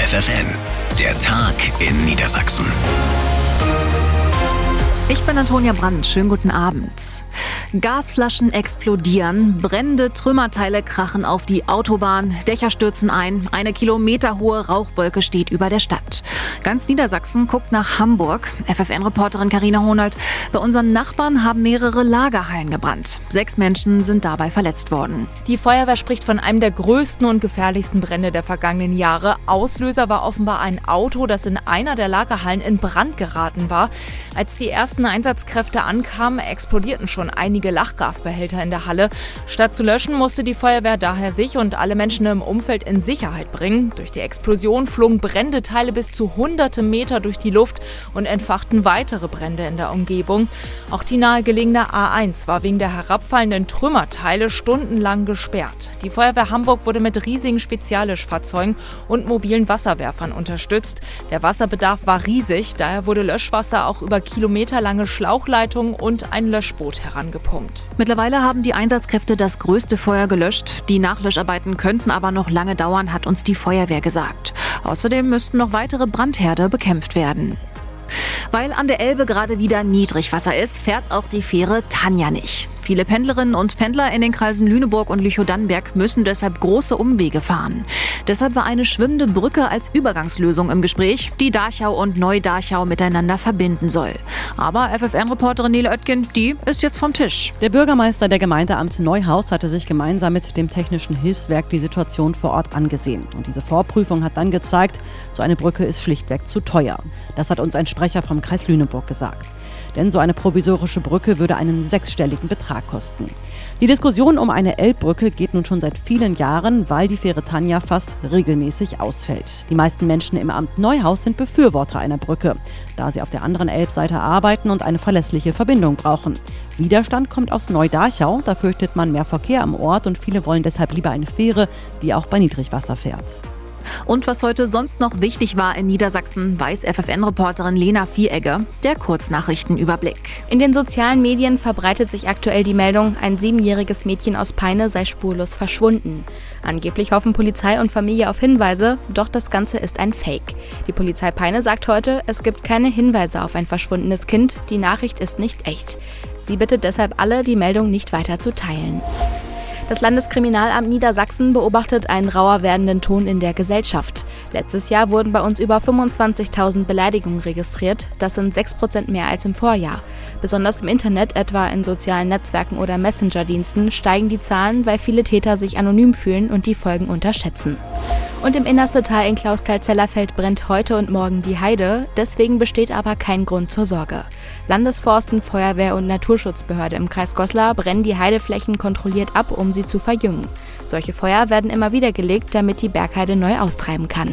FFN, der Tag in Niedersachsen. Ich bin Antonia Brandt, schönen guten Abend. Gasflaschen explodieren, brennende Trümmerteile krachen auf die Autobahn, Dächer stürzen ein, eine kilometerhohe Rauchwolke steht über der Stadt. Ganz Niedersachsen guckt nach Hamburg. FFN-Reporterin Carina Honold: Bei unseren Nachbarn haben mehrere Lagerhallen gebrannt. 6 Menschen sind dabei verletzt worden. Die Feuerwehr spricht von einem der größten und gefährlichsten Brände der vergangenen Jahre. Auslöser war offenbar ein Auto, das in einer der Lagerhallen in Brand geraten war. Als die ersten Einsatzkräfte ankamen, explodierten schon einige Lachgasbehälter in der Halle. Statt zu löschen, musste die Feuerwehr daher sich und alle Menschen im Umfeld in Sicherheit bringen. Durch die Explosion flogen brennende Teile bis zu hunderte Meter durch die Luft und entfachten weitere Brände in der Umgebung. Auch die nahegelegene A1 war wegen der herabfallenden Trümmerteile stundenlang gesperrt. Die Feuerwehr Hamburg wurde mit riesigen Speziallöschfahrzeugen und mobilen Wasserwerfern unterstützt. Der Wasserbedarf war riesig, daher wurde Löschwasser auch über kilometerlange Schlauchleitungen und ein Löschboot herangepumpt. Mittlerweile haben die Einsatzkräfte das größte Feuer gelöscht. Die Nachlöscharbeiten könnten aber noch lange dauern, hat uns die Feuerwehr gesagt. Außerdem müssten noch weitere Brandherde bekämpft werden. Weil an der Elbe gerade wieder Niedrigwasser ist, fährt auch die Fähre Tanja nicht. Viele Pendlerinnen und Pendler in den Kreisen Lüneburg und Lüchow-Dannenberg müssen deshalb große Umwege fahren. Deshalb war eine schwimmende Brücke als Übergangslösung im Gespräch, die Dachau und Neu-Dachau miteinander verbinden soll. Aber FFN-Reporterin Nele Oetken, die ist jetzt vom Tisch. Der Bürgermeister der Gemeindeamt Neuhaus hatte sich gemeinsam mit dem Technischen Hilfswerk die Situation vor Ort angesehen. Und diese Vorprüfung hat dann gezeigt, so eine Brücke ist schlichtweg zu teuer. Das hat uns ein Sprecher vom Kreis Lüneburg gesagt. Denn so eine provisorische Brücke würde einen 6-stelligen Betrag kosten. Die Diskussion um eine Elbbrücke geht nun schon seit vielen Jahren, weil die Fähre Tanja fast regelmäßig ausfällt. Die meisten Menschen im Amt Neuhaus sind Befürworter einer Brücke, da sie auf der anderen Elbseite arbeiten und eine verlässliche Verbindung brauchen. Widerstand kommt aus Neu-Dachau, da fürchtet man mehr Verkehr am Ort und viele wollen deshalb lieber eine Fähre, die auch bei Niedrigwasser fährt. Und was heute sonst noch wichtig war in Niedersachsen, weiß FFN-Reporterin Lena Vieregger, der Kurznachrichtenüberblick. In den sozialen Medien verbreitet sich aktuell die Meldung, ein 7-jähriges Mädchen aus Peine sei spurlos verschwunden. Angeblich hoffen Polizei und Familie auf Hinweise, doch das Ganze ist ein Fake. Die Polizei Peine sagt heute, es gibt keine Hinweise auf ein verschwundenes Kind, die Nachricht ist nicht echt. Sie bittet deshalb alle, die Meldung nicht weiter zu teilen. Das Landeskriminalamt Niedersachsen beobachtet einen rauer werdenden Ton in der Gesellschaft. Letztes Jahr wurden bei uns über 25.000 Beleidigungen registriert. Das sind 6% mehr als im Vorjahr. Besonders im Internet, etwa in sozialen Netzwerken oder Messenger-Diensten, steigen die Zahlen, weil viele Täter sich anonym fühlen und die Folgen unterschätzen. Und im Innerstetal in Klausthal-Zellerfeld brennt heute und morgen die Heide. Deswegen besteht aber kein Grund zur Sorge. Landesforsten, Feuerwehr und Naturschutzbehörde im Kreis Goslar brennen die Heideflächen kontrolliert ab, um sie zu verjüngen. Solche Feuer werden immer wieder gelegt, damit die Bergheide neu austreiben kann.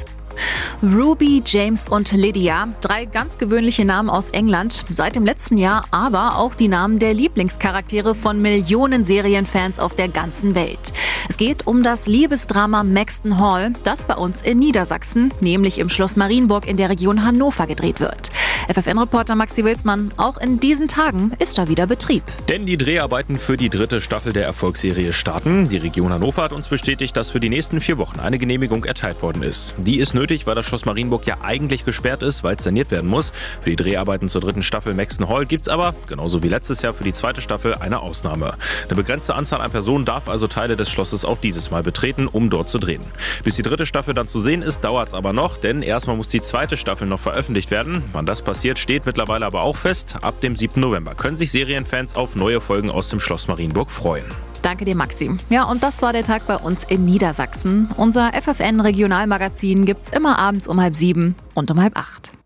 Ruby, James und Lydia, 3 ganz gewöhnliche Namen aus England, seit dem letzten Jahr aber auch die Namen der Lieblingscharaktere von Millionen Serienfans auf der ganzen Welt. Es geht um das Liebesdrama Maxton Hall, das bei uns in Niedersachsen, nämlich im Schloss Marienburg in der Region Hannover gedreht wird. FFN-Reporter Maxi Wilsmann, auch in diesen Tagen ist da wieder Betrieb. Denn die Dreharbeiten für die 3. Staffel der Erfolgsserie starten. Die Region Hannover hat uns bestätigt, dass für die nächsten 4 Wochen eine Genehmigung erteilt worden ist. Die ist nötig, weil das Schloss Marienburg ja eigentlich gesperrt ist, weil es saniert werden muss. Für die Dreharbeiten zur 3. Staffel Maxton Hall gibt's aber, genauso wie letztes Jahr für die 2. Staffel, eine Ausnahme. Eine begrenzte Anzahl an Personen darf also Teile des Schlosses auch dieses Mal betreten, um dort zu drehen. Bis die 3. Staffel dann zu sehen ist, dauert es aber noch, denn erstmal muss die 2. Staffel noch veröffentlicht werden. Wann das passiert, steht mittlerweile aber auch fest. Ab dem 7. November können sich Serienfans auf neue Folgen aus dem Schloss Marienburg freuen. Danke dir, Maxi. Ja, und das war der Tag bei uns in Niedersachsen. Unser FFN-Regionalmagazin gibt's immer abends um 6:30 und um 7:30.